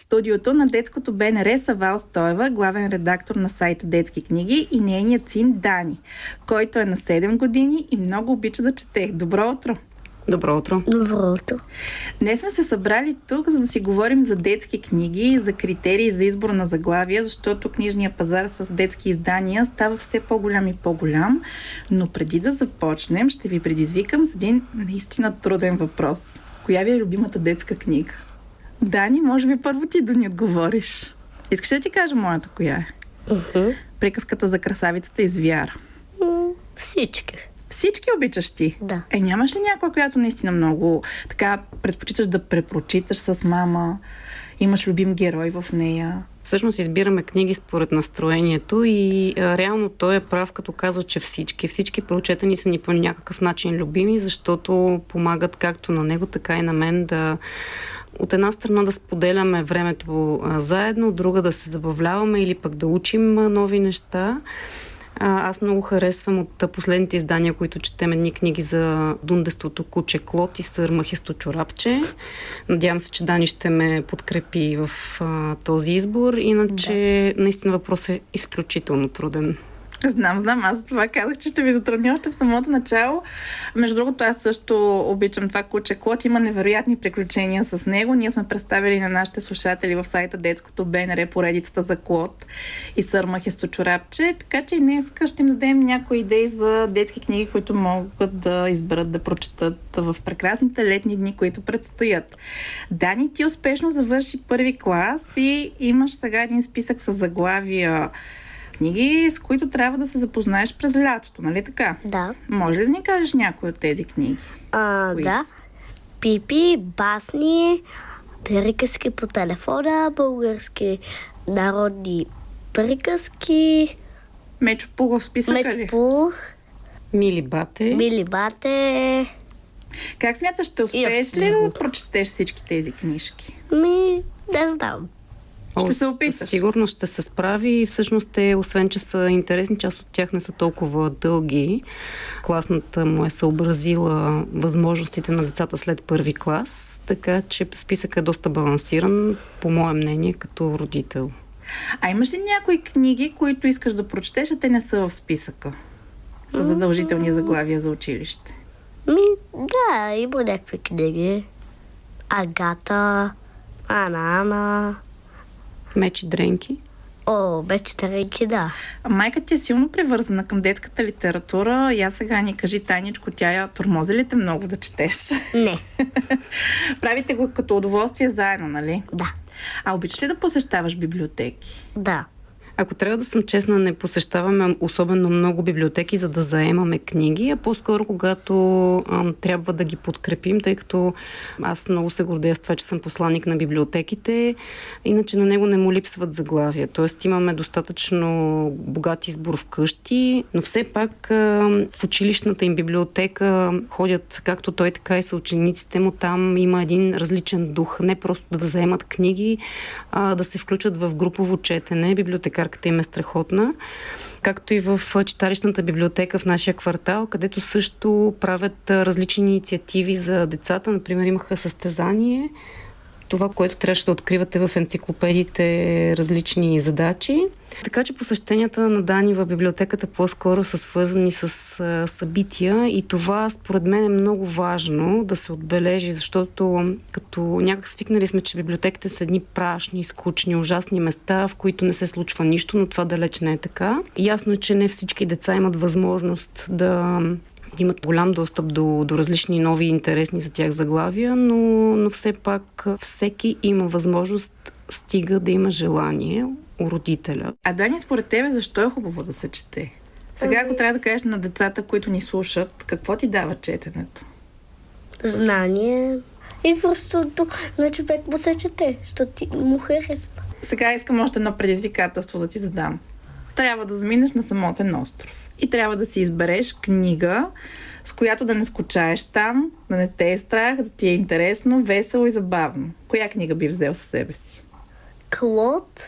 студиото на детското БНР са Вал Стоева, главен редактор на сайта Детски книги, и нейният син Дани, който е на 7 години и много обича да чете. Добро утро! Добро утро! Добро утро! Днес сме се събрали тук, за да си говорим за детски книги, за критерии за избор на заглавия, защото книжният пазар с детски издания става все по-голям и по-голям. Но преди да започнем, ще ви предизвикам с един наистина труден въпрос. Коя ви е любимата детска книга? Дани, може би първо ти да ни отговориш. Искаш да ти кажа моята коя е? Приказката за красавицата и звяра. Всички. Всички обичаш ти? Да. Нямаш ли някоя, която наистина много така предпочиташ да препрочиташ с мама? Имаш любим герой в нея? Всъщност избираме книги според настроението и реално той е прав, като казва, че всички прочетени са ни по някакъв начин любими, защото помагат както на него, така и на мен да от една страна да споделяме времето заедно, от друга да се забавляваме или пък да учим нови неща. Аз много харесвам от последните издания, които четем, едни книги за дундестото куче Клод и сър Махисто чорапче. Надявам се, че Дани ще ме подкрепи в този избор. Иначе, наистина въпрос е изключително труден. Знам. Аз за това казах, че ще ви затрудня още в самото начало. Между другото, аз също обичам това куче Клод. Има невероятни приключения с него. Ние сме представили на нашите слушатели в сайта Детското БНР поредицата за Клод и сър Махисто чорапче. Така че и днес ще им дадем някои идеи за детски книги, които могат да изберат да прочетат в прекрасните летни дни, които предстоят. Дани, ти успешно завърши първи клас и имаш сега един списък с заглавия книги, с които трябва да се запознаеш през лятото, нали така? Да. Може ли да ни кажеш някои от тези книги? Да. Пипи, басни, приказки по телефона, български народни приказки. Мечо Пух в списъка ли? Мечо Пух. Мили бате. Как смяташ, ще успееш ли да прочетеш всички тези книжки? Не знам. Ще се опиташ. Сигурно ще се справи и всъщност те, освен че са интересни, част от тях не са толкова дълги. Класната му е съобразила възможностите на децата след първи клас, така че списъкът е доста балансиран, по мое мнение, като родител. Имаш ли някои книги, които искаш да прочетеш, а те не са в списъка? С задължителни заглавия за училище. Да, има някакви книги. Агата, Ана. Меч и дренки? Меч и дренки, да. Майка ти е силно привързана към детската литература. Я сега ни кажи тайничко, тя я тормози ли те много да четеш? Не. Правите го като удоволствие заедно, нали? Да. Обичаш ли да посещаваш библиотеки? Да. Ако трябва да съм честна, не посещаваме особено много библиотеки, за да заемаме книги, а по-скоро когато трябва да ги подкрепим, тъй като аз много се гордея с това, че съм посланик на библиотеките, иначе на него не му липсват заглавия. Тоест имаме достатъчно богат избор вкъщи, но все пак в училищната им библиотека ходят както той, така и съучениците му. Там има един различен дух, не просто да заемат книги, а да се включат в групово четене. Библиотекарката им е страхотна. Както и в читалищната библиотека в нашия квартал, където също правят различни инициативи за децата. Например, имаха състезание. Това, което трябваше да откривате в енциклопедиите, различни задачи. Така че посещенията на Дани в библиотеката по-скоро са свързани с събития и това според мен е много важно да се отбележи, защото като някак свикнали сме, че библиотеките са едни прашни, скучни, ужасни места, в които не се случва нищо, но това далеч не е така. Ясно е, че не всички деца имат възможност да имат голям достъп до различни нови интересни за тях заглавия, но все пак всеки има възможност, стига да има желание у родителя. Дани, според тебе, защо е хубаво да се чете? Сега, ако трябва да кажеш на децата, които ни слушат, какво ти дава четенето? Знание и просто на човек му се чете, защото ти му харесва. Сега искам още едно предизвикателство да ти задам. Трябва да заминеш на самотен остров и трябва да си избереш книга, с която да не скучаеш там, да не те е страх, да ти е интересно, весело и забавно. Коя книга би взел със себе си? Клод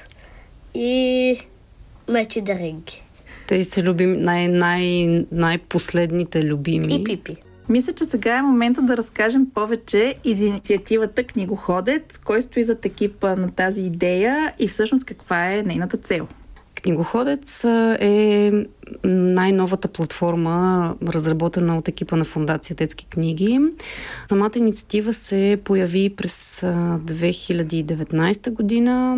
и Меч и дренки. Тези са най-последните любими. И Пипи. Мисля, че сега е момента да разкажем повече из инициативата Книгоходец, кой стои зад екипа на тази идея и всъщност каква е нейната цел. Книгоходец е най-новата платформа, разработена от екипа на Фондация Детски книги. Самата инициатива се появи през 2019 година.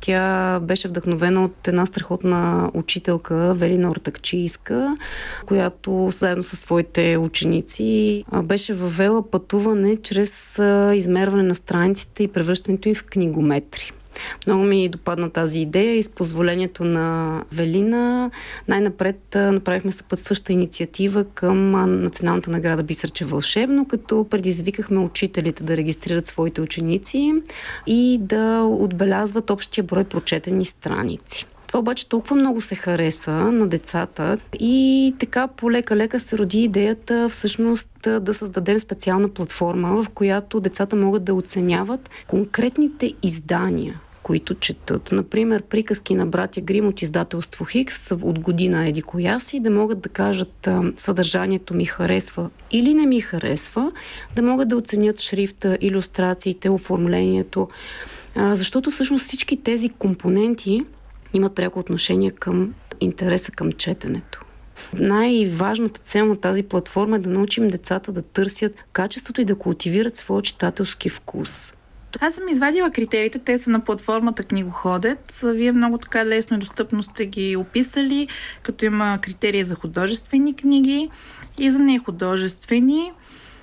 Тя беше вдъхновена от една страхотна учителка, Велина Ортакчийска, която заедно със своите ученици беше въвела пътуване чрез измерване на страниците и превръщането им в книгометри. Много ми допадна тази идея и с позволението на Велина най-напред направихме съпътстваща инициатива към Националната награда Бисерче вълшебно, като предизвикахме учителите да регистрират своите ученици и да отбелязват общия брой прочетени страници. Това обаче толкова много се хареса на децата и така полека-лека се роди идеята всъщност да създадем специална платформа, в която децата могат да оценяват конкретните издания, които четат. Например, приказки на братя Грим от издателство Хикс от година еди коя си, да могат да кажат съдържанието ми харесва или не ми харесва, да могат да оценят шрифта, илюстрациите, оформлението, защото всъщност всички тези компоненти имат пряко отношение към интереса към четенето. Най-важната цел на тази платформа е да научим децата да търсят качеството и да култивират своя читателски вкус. Аз съм извадила критериите, те са на платформата Книгоходец. Вие много така лесно и достъпно сте ги описали, като има критерии за художествени книги и за нехудожествени.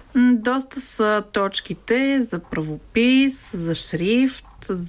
Доста са точките за правопис, за шрифт,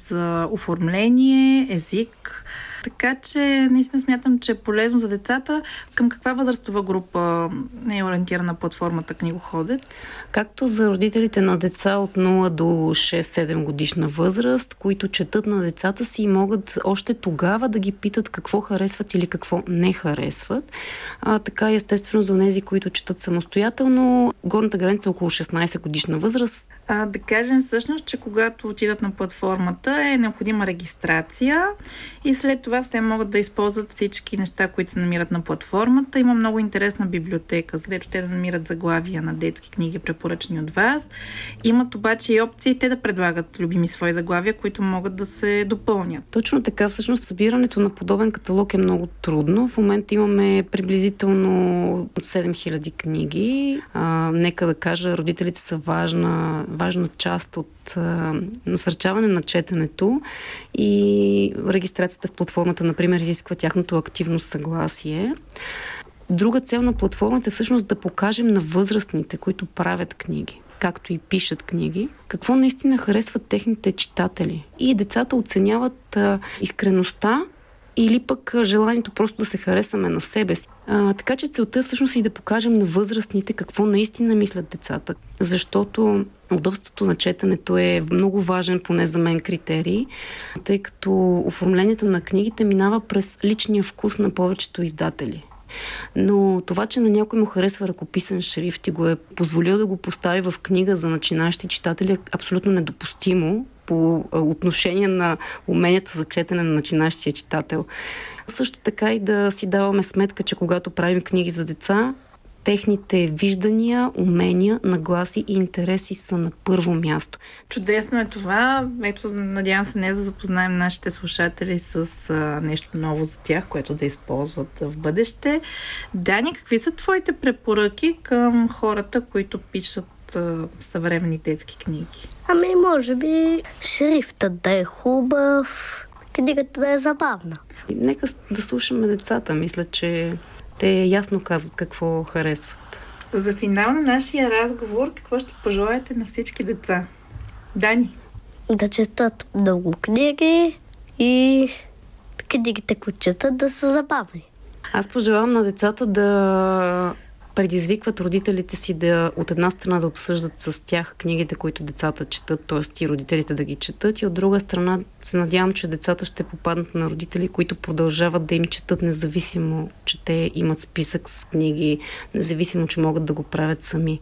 за оформление, език. Така че наистина смятам, че е полезно за децата. Към каква възрастова група е ориентирана платформата Книгоходец? Както за родителите на деца от 0 до 6-7 годишна възраст, които четат на децата си и могат още тогава да ги питат какво харесват или какво не харесват. Така естествено за тези, които четат самостоятелно, горната граница е около 16 годишна възраст. Да кажем всъщност, че когато отидат на платформата е необходима регистрация и след това все могат да използват всички неща, които се намират на платформата. Има много интересна библиотека, където те да намират заглавия на детски книги, препоръчани от вас. Имат обаче и опции те да предлагат любими свои заглавия, които могат да се допълнят. Точно така. Всъщност събирането на подобен каталог е много трудно. В момента имаме приблизително 7000 книги. Нека да кажа, родителите са важна част от насърчаване на четенето и регистрацията в платформата, например, изисква тяхното активно съгласие. Друга цел на платформата е всъщност да покажем на възрастните, които правят книги, както и пишат книги, какво наистина харесват техните читатели. И децата оценяват искреността или пък желанието просто да се харесаме на себе си. Така че целта всъщност е и да покажем на възрастните какво наистина мислят децата. Защото удобството на четенето е много важен, поне за мен, критерий, тъй като оформлението на книгите минава през личния вкус на повечето издатели. Но това, че на някой му харесва ръкописен шрифт и го е позволил да го постави в книга за начинаещи читатели, е абсолютно недопустимо по отношение на уменията за четене на начинаещия читател. Също така и да си даваме сметка, че когато правим книги за деца, техните виждания, умения, нагласи и интереси са на първо място. Чудесно е това. Ето, надявам се днес да запознаем нашите слушатели с нещо ново за тях, което да използват в бъдеще. Дани, какви са твоите препоръки към хората, които пишат съвременни детски книги? Може би шрифтът да е хубав, книгата да е забавна. Нека да слушаме децата. Мисля, че те ясно казват какво харесват. За финал на нашия разговор, какво ще пожелаете на всички деца? Дани? Да четат много книги и книгите, които четат, да са забавни. Аз пожелавам на децата да предизвикват родителите си да от една страна да обсъждат с тях книгите, които децата четат, т.е. и родителите да ги четат, и от друга страна се надявам, че децата ще попаднат на родители, които продължават да им четат, независимо, че те имат списък с книги, независимо, че могат да го правят сами.